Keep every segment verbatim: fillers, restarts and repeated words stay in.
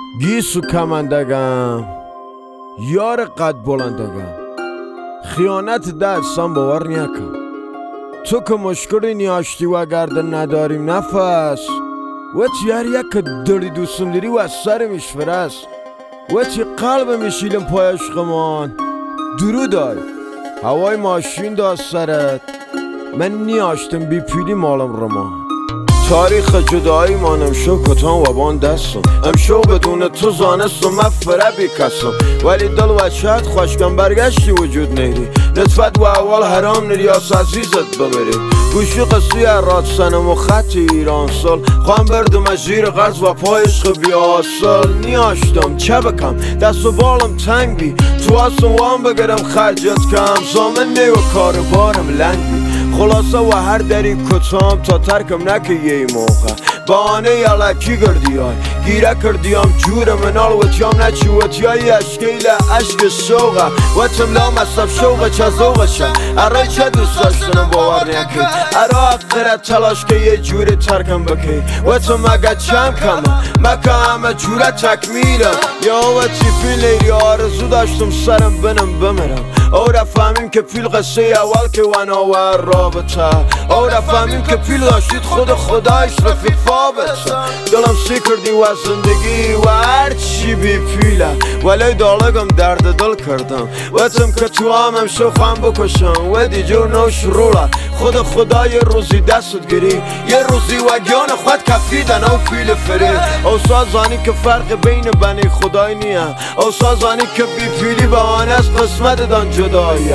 گیسو کمندگم یار قد بلندگم خیانت دستم باور نیکم تو که مشکلی نیاشتی و گرده نداریم نفس و چی هر یک که داری دوستم داری و از سر میشفرست و چی قلب میشیلم پای عشقمان درو دای هوای ماشین داست سرت من نیاشتم بی پیلی مالم رمان تاریخ جدایی مانم شو کتان و بان دستم امشو بدون تو زانستم مفره بی کسم ولی دل و شاید خوشگم برگشتی وجود نیری نطفت و اول حرام نریاس عزیزت ببری گوشی قصی راد سنم و خط ایران سال خوام بردم از زیر غرز و پای عشق بیاسل نیاشتم چه بکم دست و بالم تنگ بی تو هستم وام بگرم خرجت کم زامن نی و کار بارم لنگ بی خلاصه و هر دری کتام تا ترکم نکه یه موقع بانه یلکی گردی های گیره کردیم جور منال و تیام نچی و تیایی اشکیل عشق شوقه و تم لام اصاب شوقه چه زوقه شه اره چه دوست داشتنم باور نیکی اره اقدرت تلاش که یه جوری ترکم بکی و تم اگه چم کمه مکه همه جوره تکمیلم یا و چی فیل ایری آرزو داشتم سرم بنم بمرم او را فهمیم که پیل قصه اول که وناور رابطه او را فهمیم که پیل داشتید خود خدایش رفیق فابطه دلم سی کردی و زندگی و هر چی بی پیله ولی دالگم درد دل کردم وطم که تو همم شو خواهم بکشم و دی جور نو شروله خود خدا یه روزی دستت گیری یه روزی و گیان خود کفیدن او پیل فری او سازانی که فرق بین بنی خدای نیه او سازانی که بی پیلی بهانه از قسمت دان جداییه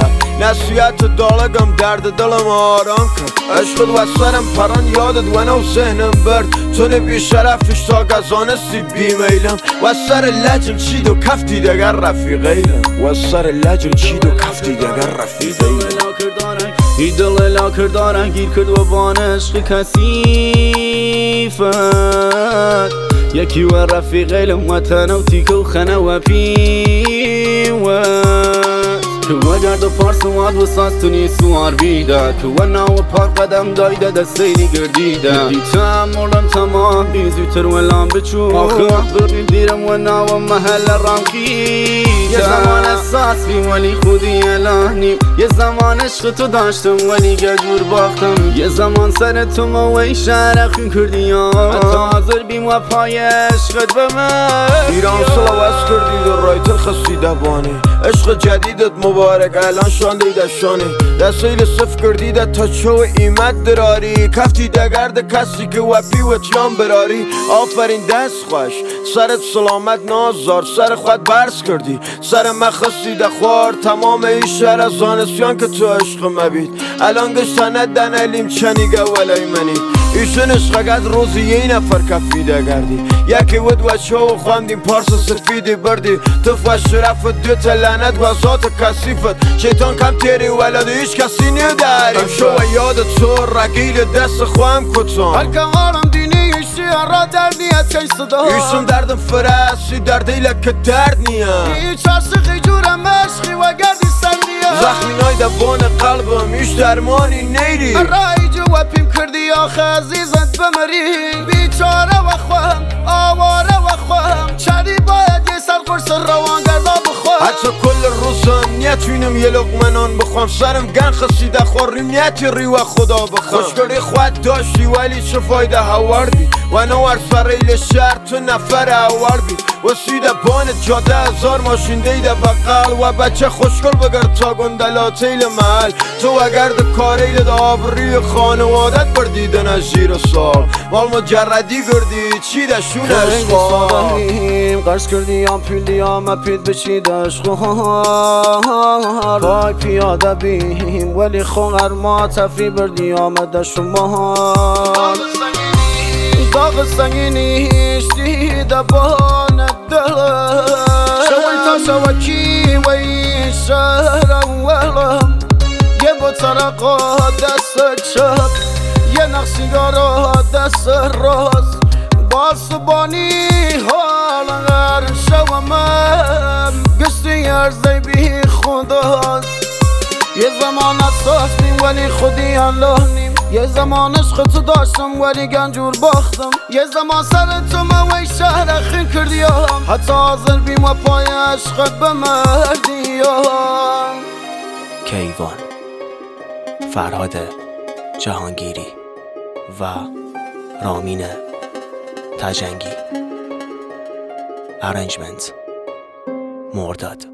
نصیحت دالگم درد دلم آرام کرد عشقت و سرم پران یادت و نو ذهنم برد تو نبی شرفش تا گزانستی بی میلم و سر لجم چید و کفتی دگر رفیقیلم و سر لجم چید و کفتی دگر رفیقیلم ای دل لا کردارن گیر کرد و بان عشق کثیفت یکی و رفیقیلم و تنو تیکو خنه و پیوت که و گرد و پارس واد و ساز تو نی سوار بیده که و ناو پاک قدم دایده دستیلی گردیده دیتم مردم تمام بی زیوتر و لام بچو آخه برنیم دیرم و ناو محل رمکی یه زمان احساس بی ولی خودی الانیم یه زمان عشق تو داشتم ولی گجور باختم یه زمان سر تو موی شرخین کردی حتی حاضر بیم و پای عشقت به من ایران سلاوز کردی در رای تل خسیده بانی عشق جدیدت مبارک الان شانده دشانی دستیل صف کردیده تا چو ایمت دراری کفتی دگرد کسی که وپی و تیان براری آفرین دست خوش سرت سلامت نازار سر خود برس کردی سر مخصی دخوار تمام ای شهر از زانسیان که تو عشق مبید الان گشتنه دنالیم چنیگه ولی منی ایشون عشقگت روزی یه نفر کفیده گردی یکی ود و شو خواندیم پارس سفیدی بردی تف و شرف دو تلنت و ذات کسیفت شیطان کم تیری ولد هیچ کسی نداری امشو و یاد تو رگیل دست خواهم کتان هر که غارم دینی ایشی را در نیت چنج صدا ایشون دردم فرسی در دیلک که درد نیم هیچ عاشقی جورم عشقی و گردی سندیم زخمی نای دبان قلبم ایش درمانی نیری رای جو و پیم کردی آخه عزیزت بمری بیچاره و خواهم آواره و خواهم چری باید یه سر قرص روان گردا بخواهم حتی کل روزم نیتوینم یه لقمنان بخوام سرم گن خسیده خوریم نیتی ری و خدا بخوام خوشگری خود داشتی ولی چه فایده هواردی و نوار فریل شهر تو نفر هواردی و سیده بان جاده هزار ماشین دیده بقل و بچه خوشگل بگرد تا گندلاتیل محل تو اگر ده کاریل ده آبری خانوادت بردیدن از جیر سال مال مجردی گردی چی ده شون عشقا قرص کردی هم پیلی هم اپید بشید عشقا پای پیاده بیم ولی خونر ما تفری بردی آمده شما داغ سنگینیش دیده بان دلم شوی تا شوکی و این شهر اولم یه بطرقا دست چپ یه نقصیگارا دست راست باسبانی حال غر شومم گشتی ارزی بی خداست یه زمان اساس نیم ولی خودی الله نیم یه زمان عشق تو داشتم ولی گنجور باختم یه زمان سر تو موی شهر خیل کردیم حتی حاضر بیم و پای عشقت بمردی. کیوان، فرهاد جهانگیری و رامین تجنگی. ارنجمنت مرداد.